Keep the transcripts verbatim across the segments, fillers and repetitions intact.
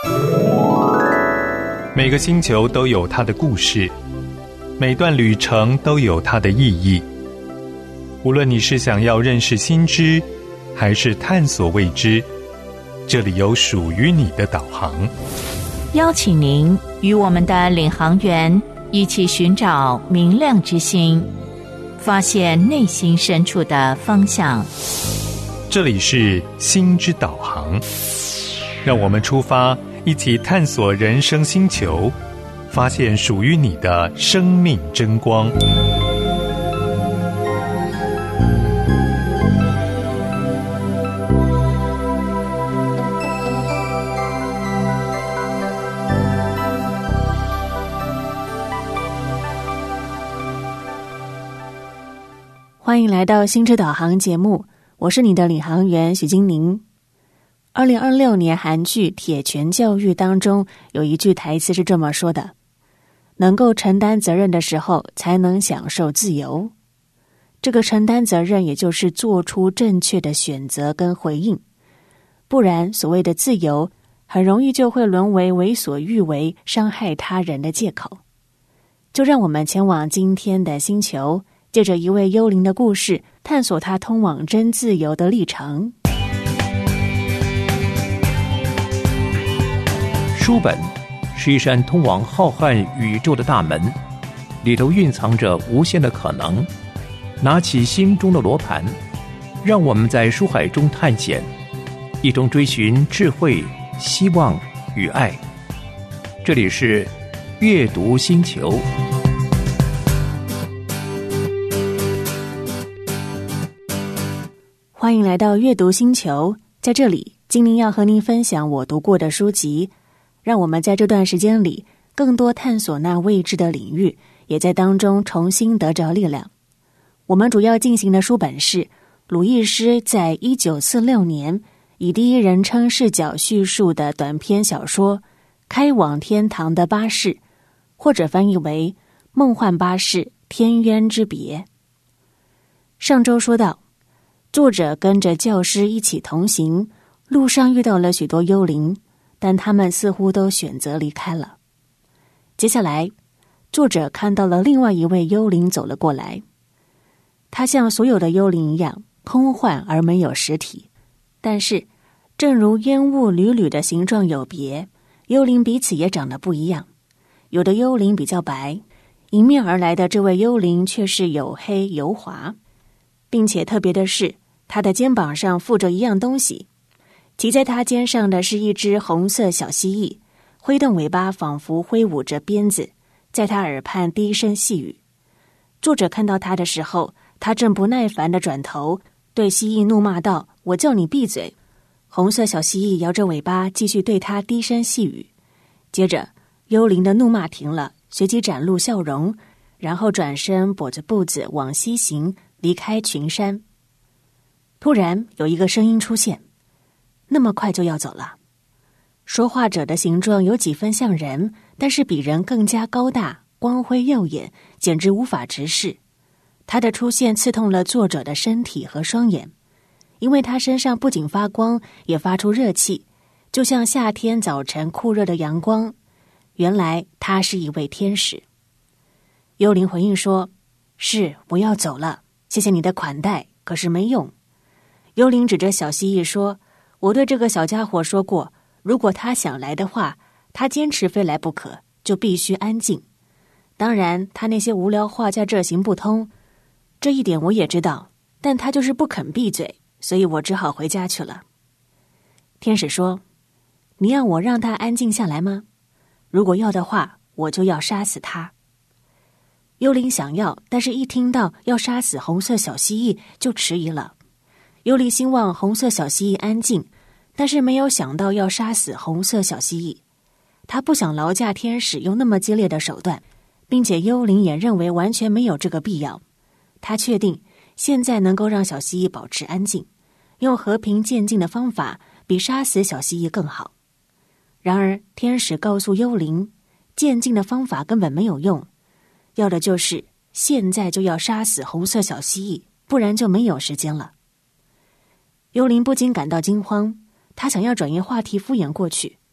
每个星球都有它的故事，每段旅程都有它的意义。无论你是想要认识新知，还是探索未知，这里有属于你的导航。 邀请您与我们的领航员一起寻找明亮之星，发现内心深处的方向。 这里是心之导航，让我们出发，一起探索人生星球，发现属于你的生命真光。 欢迎来到心之导航节目，我是你的领航员许金宁。二零二六年韩剧《铁拳教育》当中有一句台词是这么说的：能够承担责任的时候才能享受自由。这个承担责任也就是做出正确的选择跟回应，不然所谓的自由很容易就会沦为为所欲为、伤害他人的借口。就让我们前往今天的星球，借着一位幽灵的故事，探索他通往真自由的历程。 书本是一扇通往浩瀚宇宙的大门，里头蕴藏着无限的可能。拿起心中的罗盘，让我们在书海中探险，一同追寻智慧、希望与爱。这里是阅读星球。 欢迎来到阅读星球，在这里金宁要和您分享我读过的书籍，让我们在这段时间里更多探索那未知的领域，也在当中重新得着力量。我们主要进行的书本是鲁易斯在一九四六年以第一人称视角叙述的短篇小说《开往天堂的巴士》，或者翻译为《梦幻巴士：天渊之别》。上周说到，作者跟着教师一起同行，路上遇到了许多幽灵，但他们似乎都选择离开了。接下来，作者看到了另外一位幽灵走了过来，他像所有的幽灵一样空幻而没有实体，但是正如烟雾缕缕的形状有别，幽灵彼此也长得不一样。有的幽灵比较白，迎面而来的这位幽灵却是黝黑油滑，并且特别的是，他的肩膀上附着一样东西，骑在他肩上的是一只红色小蜥蜴，挥动尾巴仿佛挥舞着鞭子，在他耳畔低声细语。作者看到他的时候，他正不耐烦地转头对蜥蜴怒骂道：我叫你闭嘴！红色小蜥蜴摇着尾巴继续对他低声细语。接着幽灵的怒骂停了，随即展露笑容，然后转身跛着步子往西行，离开群山。突然有一个声音出现，那么快就要走了。说话者的形状有几分像人，但是比人更加高大，光辉耀眼，简直无法直视。他的出现刺痛了作者的身体和双眼，因为他身上不仅发光，也发出热气，就像夏天早晨酷热的阳光。原来他是一位天使。幽灵回应说：是，我要走了，谢谢你的款待，可是没用。幽灵指着小蜥蜴说：我对这个小家伙说过，如果他想来的话，他坚持非来不可，就必须安静。当然他那些无聊话在这行不通，这一点我也知道，但他就是不肯闭嘴，所以我只好回家去了。天使说：你要我让他安静下来吗？如果要的话，我就要杀死他。幽灵想要，但是一听到要杀死红色小蜥蜴就迟疑了。幽灵希望红色小蜥蜴安静，但是没有想到要杀死红色小蜥蜴。他不想劳驾天使用那么激烈的手段，并且幽灵也认为完全没有这个必要。他确定现在能够让小蜥蜴保持安静，用和平渐进的方法比杀死小蜥蜴更好。然而天使告诉幽灵，渐进的方法根本没有用，要的就是现在就要杀死红色小蜥蜴，不然就没有时间了。幽灵不禁感到惊慌，他想要转移话题敷衍过去。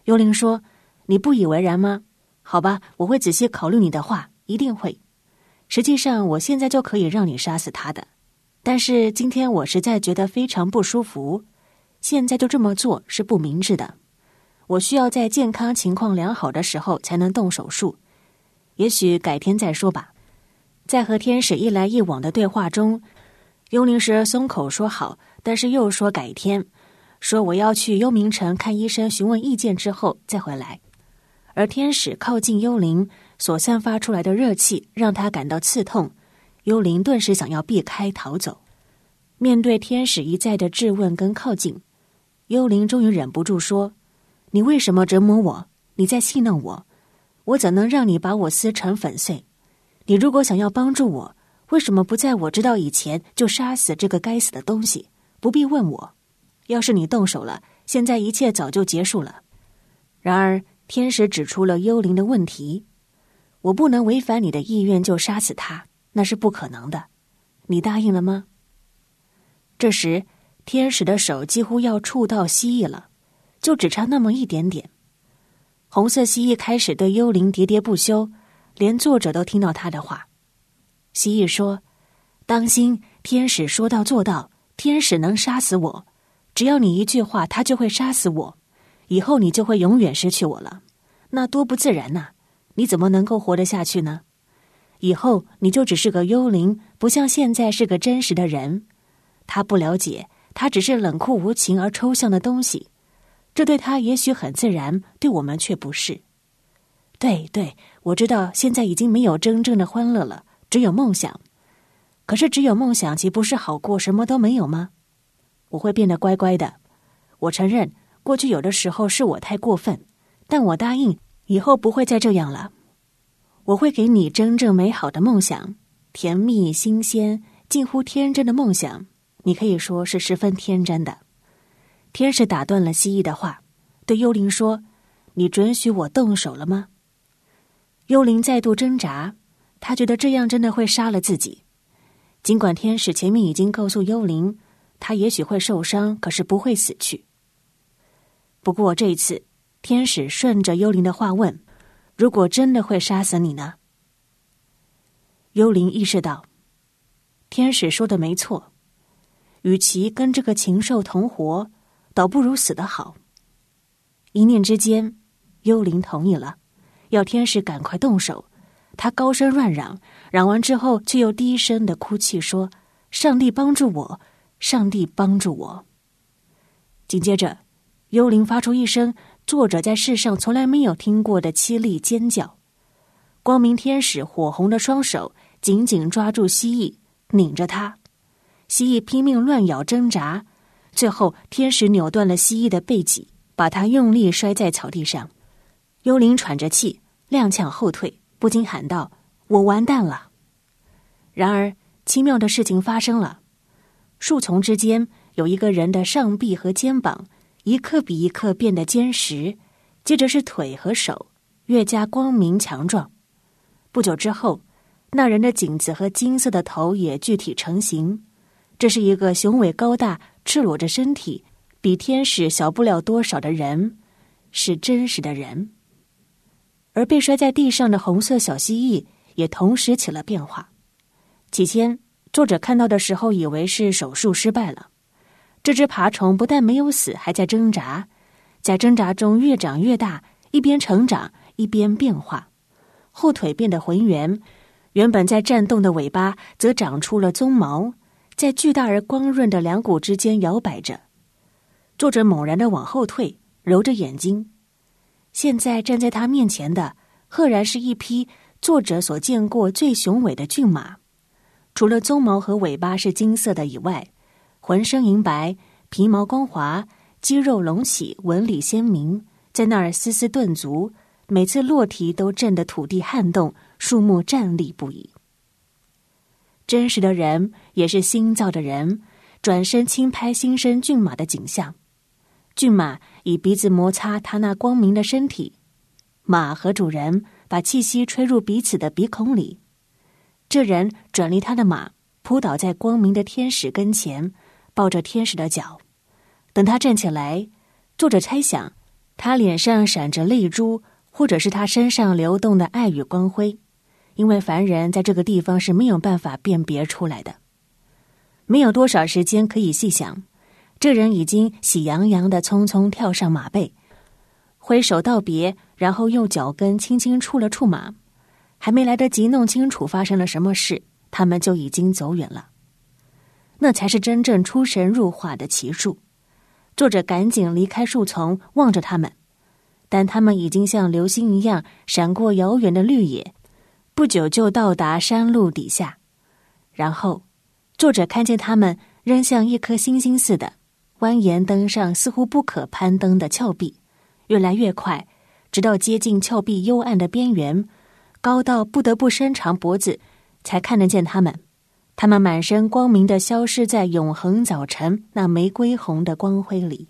幽灵说：“你不以为然吗？好吧，我会仔细考虑你的话，一定会。实际上，我现在就可以让你杀死他的。但是今天我实在觉得非常不舒服，现在就这么做是不明智的。我需要在健康情况良好的时候才能动手术，也许改天再说吧。”在和天使一来一往的对话中，幽灵时而松口说好，但是又说改天，说我要去幽冥城看医生询问意见之后再回来。而天使靠近幽灵所散发出来的热气让他感到刺痛，幽灵顿时想要避开逃走。面对天使一再的质问跟靠近，幽灵终于忍不住说：“你为什么折磨我？你在戏弄我，我怎能让你把我撕成粉碎？你如果想要帮助我，为什么不在我知道以前就杀死这个该死的东西？不必问我。要是你动手了，现在一切早就结束了。”然而天使指出了幽灵的问题：“我不能违反你的意愿就杀死他，那是不可能的。你答应了吗？”这时天使的手几乎要触到蜥蜴了，就只差那么一点点。红色蜥蜴开始对幽灵喋喋不休，连作者都听到他的话。蜥蜴说：“当心，天使说到做到，天使能杀死我，只要你一句话，他就会杀死我，以后你就会永远失去我了，那多不自然呐！你怎么能够活得下去呢？以后你就只是个幽灵，不像现在是个真实的人。他不了解，他只是冷酷无情而抽象的东西，这对他也许很自然，对我们却不是。对对，我知道现在已经没有真正的欢乐了，只有梦想。可是只有梦想岂不是好过什么都没有吗？我会变得乖乖的。我承认过去有的时候是我太过分，但我答应以后不会再这样了。我会给你真正美好的梦想，甜蜜新鲜近乎天真的梦想，你可以说是十分天真的。天使打断了蜥蜴的话，对幽灵说：“你准许我动手了吗？”幽灵再度挣扎，他觉得这样真的会杀了自己。尽管天使前面已经告诉幽灵，他也许会受伤，可是不会死去。不过这一次，天使顺着幽灵的话问：“如果真的会杀死你呢？”幽灵意识到，天使说的没错，与其跟这个禽兽同活，倒不如死得好。一念之间，幽灵同意了，要天使赶快动手。他高声乱嚷，嚷完之后却又低声的哭泣说：“上帝帮助我，上帝帮助我。”紧接着，幽灵发出一声作者在世上从来没有听过的凄厉尖叫。光明天使火红的双手紧紧抓住蜥蜴，拧着它。蜥蜴拼命乱咬挣扎，最后天使扭断了蜥蜴的背脊，把它用力摔在草地上。幽灵喘着气，踉跄后退，不禁喊道：“我完蛋了！”然而奇妙的事情发生了，树丛之间有一个人的上臂和肩膀一刻比一刻变得坚实，接着是腿和手，越加光明强壮。不久之后，那人的颈子和金色的头也具体成型。这是一个雄伟高大、赤裸着身体，比天使小不了多少的人，是真实的人。而被摔在地上的红色小蜥蜴也同时起了变化。起先，作者看到的时候以为是手术失败了。这只爬虫不但没有死，还在挣扎，在挣扎中越长越大，一边成长一边变化。后腿变得浑圆，原本在颤动的尾巴则长出了鬃毛，在巨大而光润的两股之间摇摆着。作者猛然地往后退，揉着眼睛。现在站在他面前的，赫然是一匹作者所见过最雄伟的骏马。除了鬃毛和尾巴是金色的以外，浑身银白，皮毛光滑，肌肉隆起，纹理鲜明，在那儿丝丝顿足，每次落蹄都震得土地撼动，树木站立不已。真实的人也是新造的人，转身轻拍新生骏马的景象。骏马以鼻子摩擦他那光明的身体，马和主人把气息吹入彼此的鼻孔里。这人转离他的马，扑倒在光明的天使跟前，抱着天使的脚。等他站起来，作者猜想他脸上闪着泪珠，或者是他身上流动的爱与光辉，因为凡人在这个地方是没有办法辨别出来的。没有多少时间可以细想，这人已经喜洋洋地匆匆跳上马背，挥手道别，然后用脚跟轻轻触了触马，还没来得及弄清楚发生了什么事，他们就已经走远了。那才是真正出神入化的奇术。作者赶紧离开树丛，望着他们，但他们已经像流星一样闪过遥远的绿野，不久就到达山路底下。然后作者看见他们仍像一颗星星似的蜿蜒登上似乎不可攀登的峭壁，越来越快，直到接近峭壁幽暗的边缘，高到不得不伸长脖子才看得见他们。他们满身光明地消失在永恒早晨那玫瑰红的光辉里。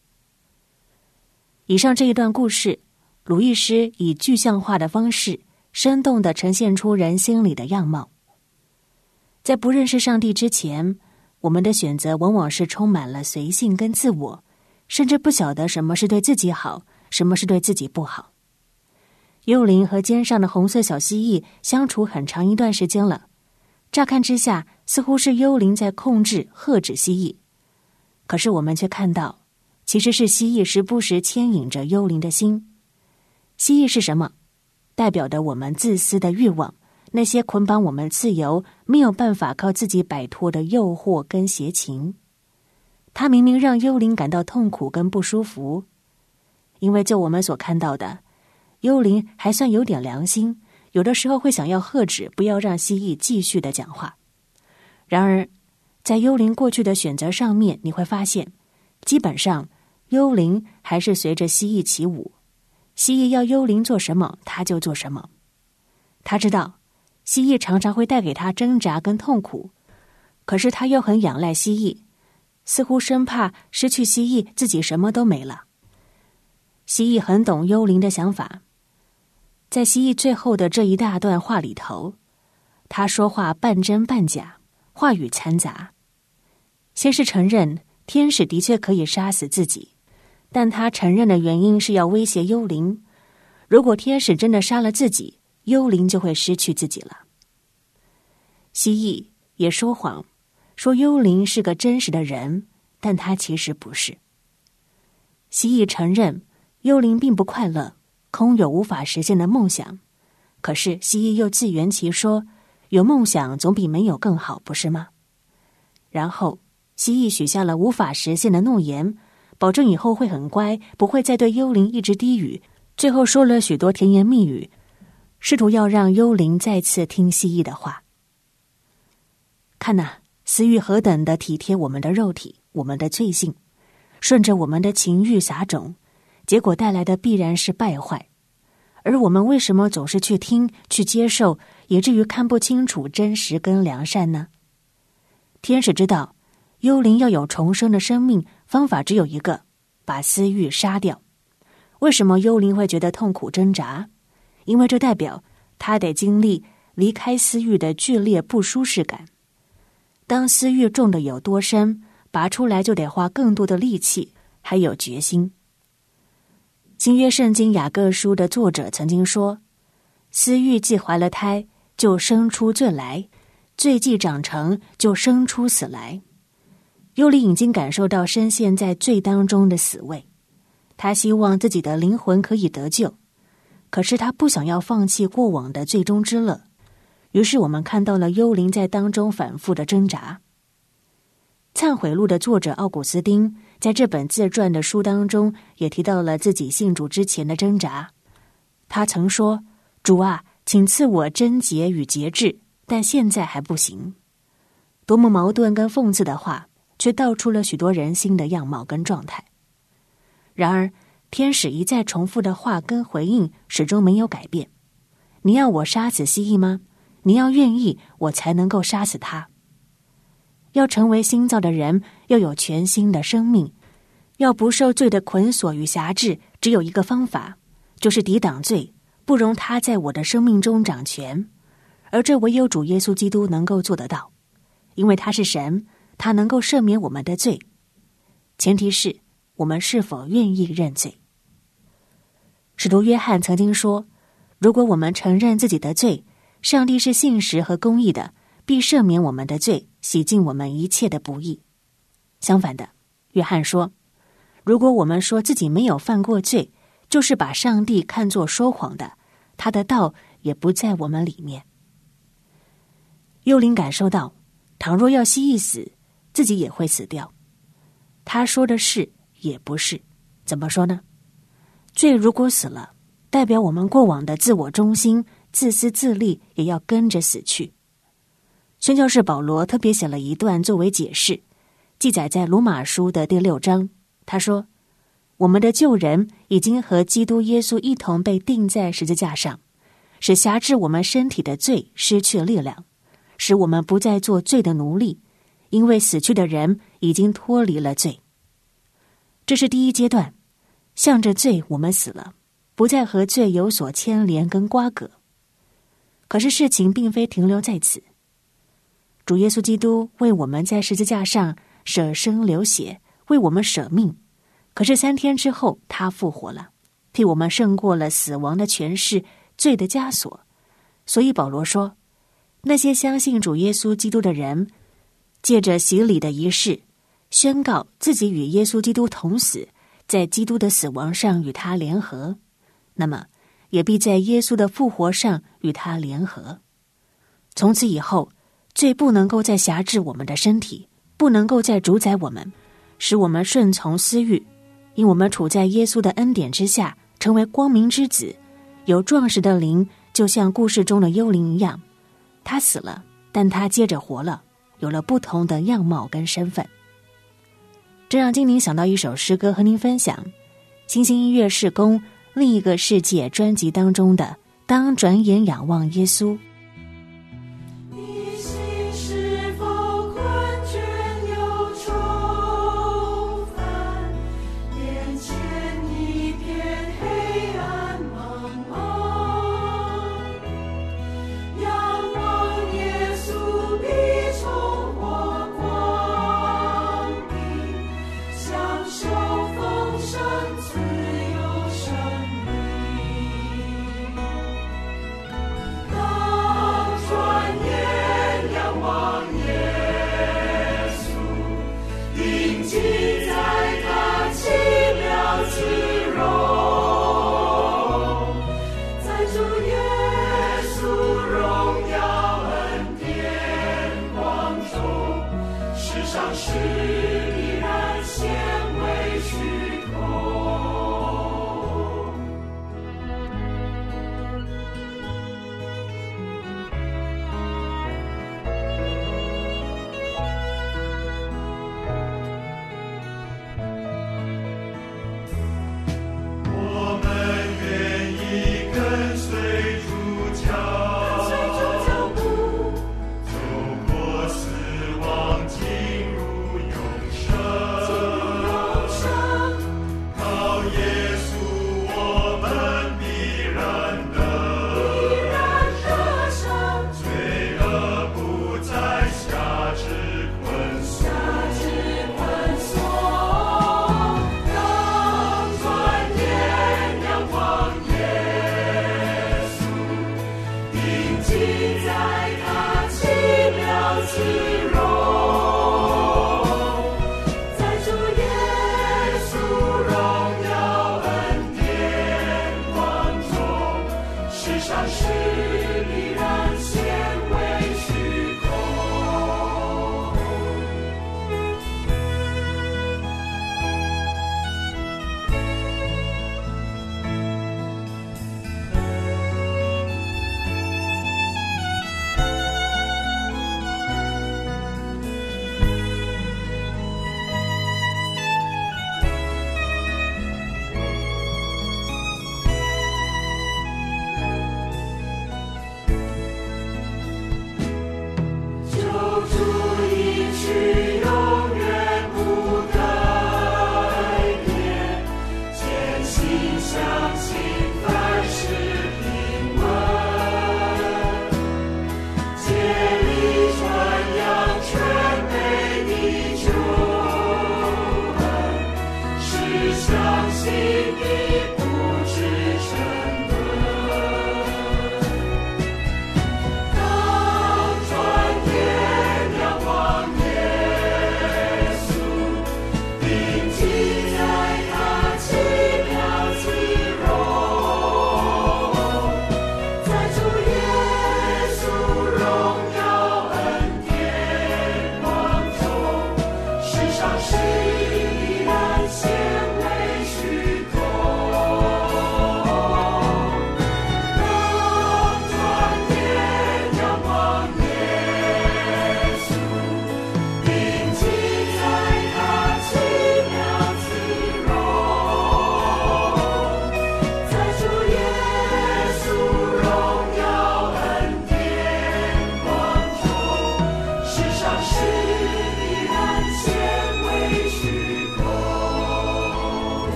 以上这一段故事，鲁易斯以具象化的方式生动地呈现出人心里的样貌。在不认识上帝之前，我们的选择往往是充满了随性跟自我，甚至不晓得什么是对自己好，什么是对自己不好。幽灵和肩上的红色小蜥蜴相处很长一段时间了，乍看之下似乎是幽灵在控制呵止蜥蜴，可是我们却看到其实是蜥蜴时不时牵引着幽灵的心。蜥蜴是什么？代表着我们自私的欲望，那些捆绑我们自由没有办法靠自己摆脱的诱惑跟邪情。它明明让幽灵感到痛苦跟不舒服，因为就我们所看到的，幽灵还算有点良心，有的时候会想要喝止，不要让蜥蜴继续的讲话。然而在幽灵过去的选择上面，你会发现基本上幽灵还是随着蜥蜴起舞，蜥蜴要幽灵做什么他就做什么。他知道蜥蜴常常会带给他挣扎跟痛苦，可是他又很仰赖蜥蜴，似乎生怕失去蜥蜴自己什么都没了。蜥蜴很懂幽灵的想法，在蜥蜴最后的这一大段话里头，他说话半真半假，话语掺杂。先是承认天使的确可以杀死自己，但他承认的原因是要威胁幽灵，如果天使真的杀了自己，幽灵就会失去自己了。蜥蜴也说谎，说幽灵是个真实的人，但他其实不是。蜥蜴承认幽灵并不快乐，空有无法实现的梦想，可是蜥蜴又自圆其说，有梦想总比没有更好，不是吗？然后蜥蜴许下了无法实现的诺言，保证以后会很乖，不会再对幽灵一直低语，最后说了许多甜言蜜语，试图要让幽灵再次听蜥蜴的话。看哪、啊，私欲何等的体贴我们的肉体，我们的罪性，顺着我们的情欲撒种，结果带来的必然是败坏。而我们为什么总是去听、去接受，以至于看不清楚真实跟良善呢？天使知道幽灵要有重生的生命，方法只有一个，把私欲杀掉。为什么幽灵会觉得痛苦挣扎？因为这代表他得经历离开私欲的剧烈不舒适感。当私欲种的有多深，拔出来就得花更多的力气，还有决心。新约圣经雅各书的作者曾经说，私欲既怀了胎，就生出罪来，罪既长成，就生出死来。幽灵已经感受到深陷在罪当中的死味，他希望自己的灵魂可以得救，可是他不想要放弃过往的罪中之乐。于是我们看到了幽灵在当中反复的挣扎。忏悔录的作者奥古斯丁在这本自传的书当中也提到了自己信主之前的挣扎。他曾说，主啊，请赐我贞洁与节制，但现在还不行。多么矛盾跟讽刺的话，却道出了许多人心的样貌跟状态。然而天使一再重复的话跟回应始终没有改变。你要我杀死蜥蜴吗？你要愿意，我才能够杀死他。要成为新造的人，要有全新的生命，要不受罪的捆锁与辖制，只有一个方法，就是抵挡罪，不容他在我的生命中掌权。而这唯有主耶稣基督能够做得到，因为他是神，他能够赦免我们的罪。前提是我们是否愿意认罪。 使徒约翰曾经说，如果我们承认自己的罪，上帝是信实和公义的，必赦免我们的罪，洗净我们一切的不义。相反的，约翰说，如果我们说自己没有犯过罪，就是把上帝看作说谎的，他的道也不在我们里面。幽灵感受到，倘若要蜥蜴死，自己也会死掉。他说的是也不是，怎么说呢？罪如果死了，代表我们过往的自我中心、自私自利也要跟着死去。宣教士保罗特别写了一段作为解释，记载在罗马书的第六章。他说，我们的旧人已经和基督耶稣一同被钉在十字架上，使辖制我们身体的罪失去力量，使我们不再做罪的奴隶，因为死去的人已经脱离了罪。这是第一阶段，向着罪我们死了，不再和罪有所牵连跟瓜葛。可是事情并非停留在此，主耶稣基督为我们在十字架上舍生流血，为我们舍命。可是三天之后他复活了，替我们胜过了死亡的权势、罪的枷锁。所以保罗说，那些相信主耶稣基督的人，借着洗礼的仪式，宣告自己与耶稣基督同死，在基督的死亡上与他联合，那么也必在耶稣的复活上与他联合。从此以后，罪不能够再辖制我们的身体，不能够再主宰我们，使我们顺从私欲，因我们处在耶稣的恩典之下，成为光明之子，有壮实的灵，就像故事中的幽灵一样。他死了，但他接着活了，有了不同的样貌跟身份。这让精灵想到一首诗歌和您分享，星星音乐事工另一个世界专辑当中的当转眼仰望耶稣。 相信你不知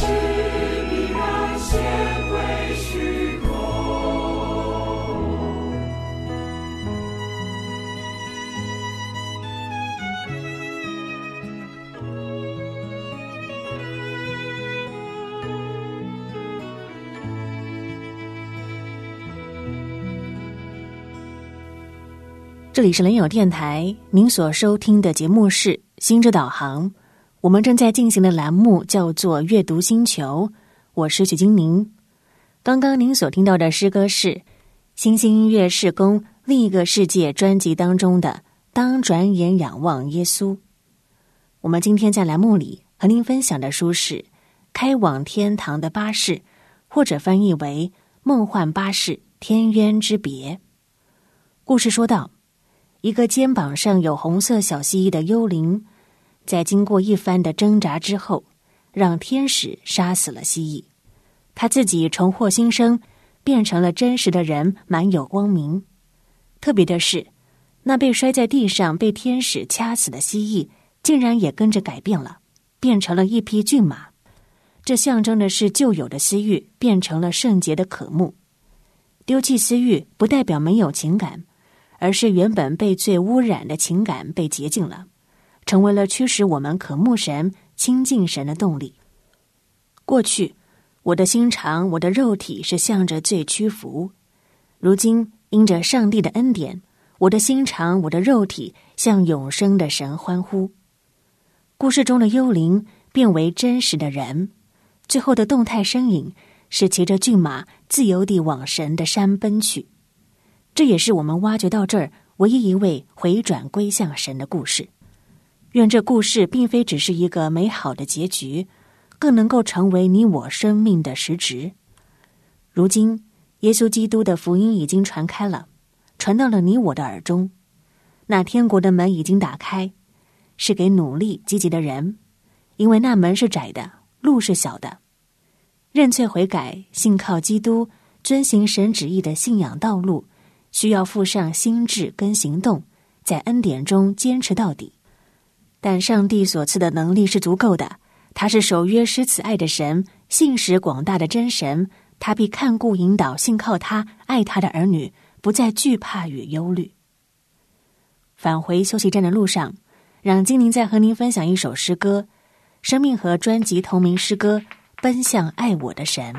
这里是联友电台，您所收听的节目是心之导航，我们正在进行的栏目叫做阅读星球，我是许金宁。刚刚您所听到的诗歌是新兴音乐事工另一个世界专辑当中的当转眼仰望耶稣。我们今天在栏目里和您分享的书是开往天堂的巴士，或者翻译为梦幻巴士天渊之别。故事说到，一个肩膀上有红色小蜥蜴的幽灵，在经过一番的挣扎之后，让天使杀死了蜥蜴，他自己重获新生，变成了真实的人，满有光明。特别的是，那被摔在地上被天使掐死的蜥蜴竟然也跟着改变了，变成了一匹骏马。这象征的是旧有的私欲变成了圣洁的渴慕。丢弃私欲不代表没有情感，而是原本被罪污染的情感被洁净了，成为了驱使我们渴慕神、亲近神的动力。过去，我的心肠、我的肉体是向着罪屈服；如今，因着上帝的恩典，我的心肠、我的肉体向永生的神欢呼。故事中的幽灵变为真实的人，最后的动态身影是骑着骏马自由地往神的山奔去。这也是我们挖掘到这儿唯一一位回转归向神的故事。愿这故事并非只是一个美好的结局，更能够成为你我生命的实质。如今，耶稣基督的福音已经传开了，传到了你我的耳中。那天国的门已经打开，是给努力积极的人，因为那门是窄的，路是小的。认罪悔改，信靠基督，遵行神旨意的信仰道路，需要付上心智跟行动，在恩典中坚持到底。但上帝所赐的能力是足够的，他是守约施慈爱的神，信实广大的真神，他必看顾引导信靠他爱他的儿女，不再惧怕与忧虑。返回休息站的路上，让精灵再和您分享一首诗歌，生命和专辑同名诗歌《奔向爱我的神》。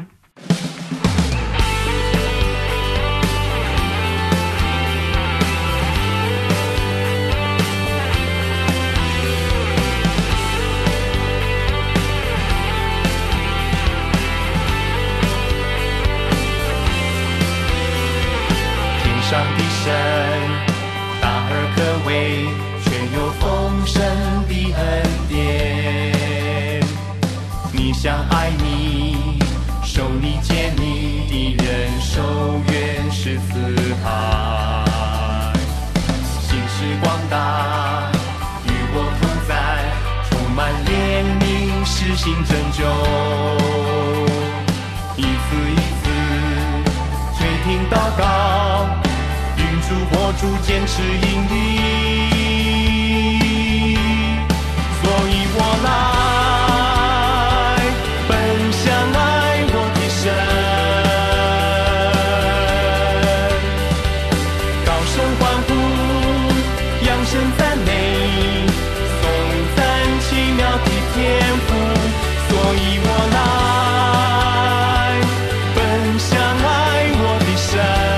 上的神大而可畏，却有丰盛的恩典。你向爱你、受你诫你的人，受愿是四海。心是广大，与我同在，充满怜悯，施行拯救。一次一次垂听祷告，主活主坚持引领，所以我来奔向爱我的神，高声欢呼，扬声赞美，颂赞奇妙的天赋，所以我来奔向爱我的神。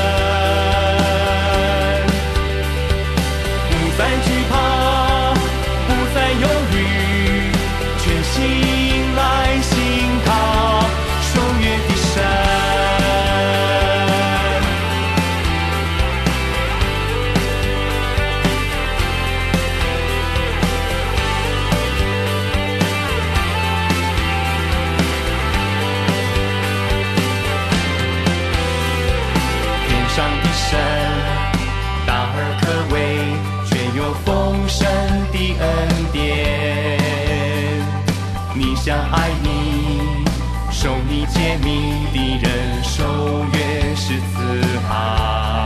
想爱你，受你诫命的人，受愿是四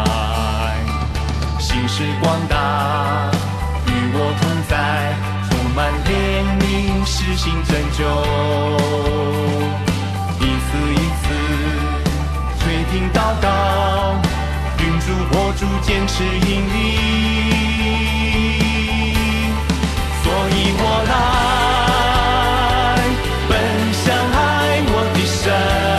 海。心是广大，与我同在，充满怜悯，施行拯救，一次一次垂听祷告，云主火主坚持引领，所以我来奔向爱我的神，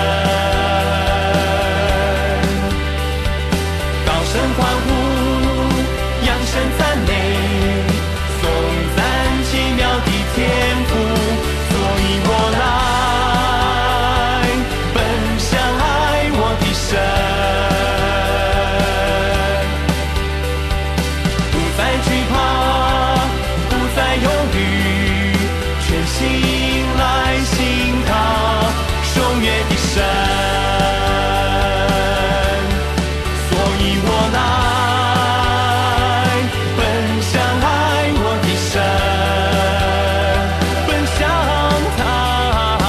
高声欢呼，扬声赞美，颂赞奇妙的天赋，所以我来奔向爱我的神，不再惧怕，不再忧虑，全心来信靠守约的神，所以我来奔向爱我的神，奔向他，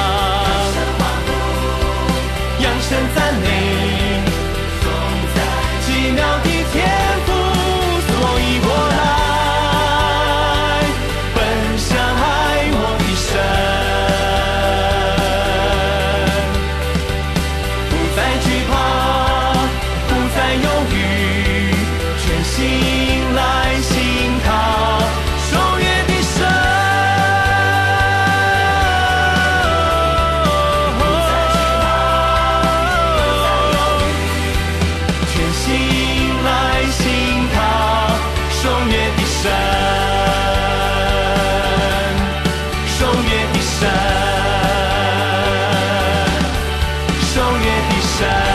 扬声赞美，奇妙的天赋，所以我来奔向爱我的神，不再惧怕，不再忧虑，全心来信靠守约的神，全心来信靠守约的神，守约的神，守约的神。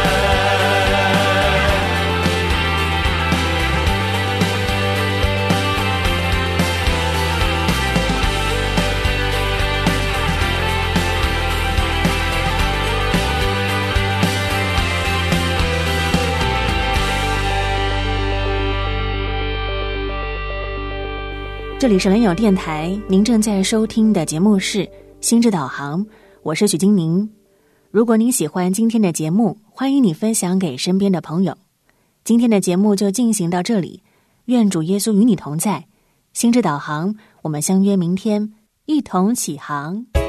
这里是人友电台，您正在收听的节目是心智导航，我是许金宁。如果您喜欢今天的节目，欢迎你分享给身边的朋友。今天的节目就进行到这里，愿主耶稣与你同在。心智导航，我们相约明天，一同起航。